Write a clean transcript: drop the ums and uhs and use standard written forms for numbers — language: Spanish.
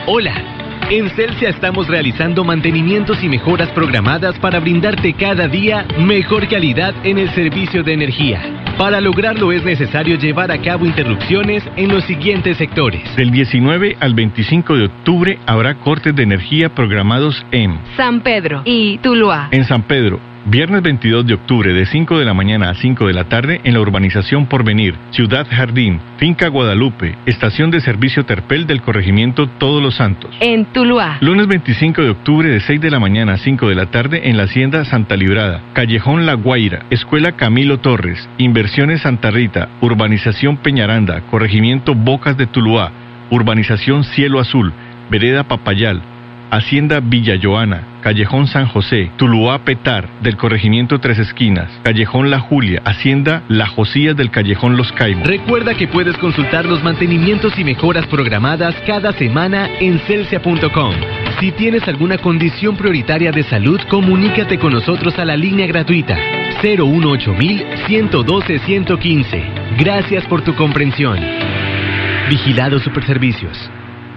Hola. En Celsia estamos realizando mantenimientos y mejoras programadas para brindarte cada día mejor calidad en el servicio de energía. Para lograrlo es necesario llevar a cabo interrupciones en los siguientes sectores. Del 19 al 25 de octubre habrá cortes de energía programados en San Pedro y Tuluá. En San Pedro, viernes 22 de octubre de 5 de la mañana a 5 de la tarde en la urbanización Porvenir, Ciudad Jardín, Finca Guadalupe, estación de servicio Terpel del corregimiento Todos los Santos. En Tuluá. Lunes 25 de octubre de 6 de la mañana a 5 de la tarde en la Hacienda Santa Librada, Callejón La Guaira, Escuela Camilo Torres, Inversiones Santa Rita, urbanización Peñaranda, corregimiento Bocas de Tuluá, urbanización Cielo Azul, Vereda Papayal, Hacienda Villa Joana, Callejón San José, Tuluá Petar, del corregimiento Tres Esquinas, Callejón La Julia, Hacienda La Josías del Callejón Los Caimos. Recuerda que puedes consultar los mantenimientos y mejoras programadas cada semana en celsia.com. Si tienes alguna condición prioritaria de salud, comunícate con nosotros a la línea gratuita 018-112-115. Gracias por tu comprensión. Vigilado Superservicios.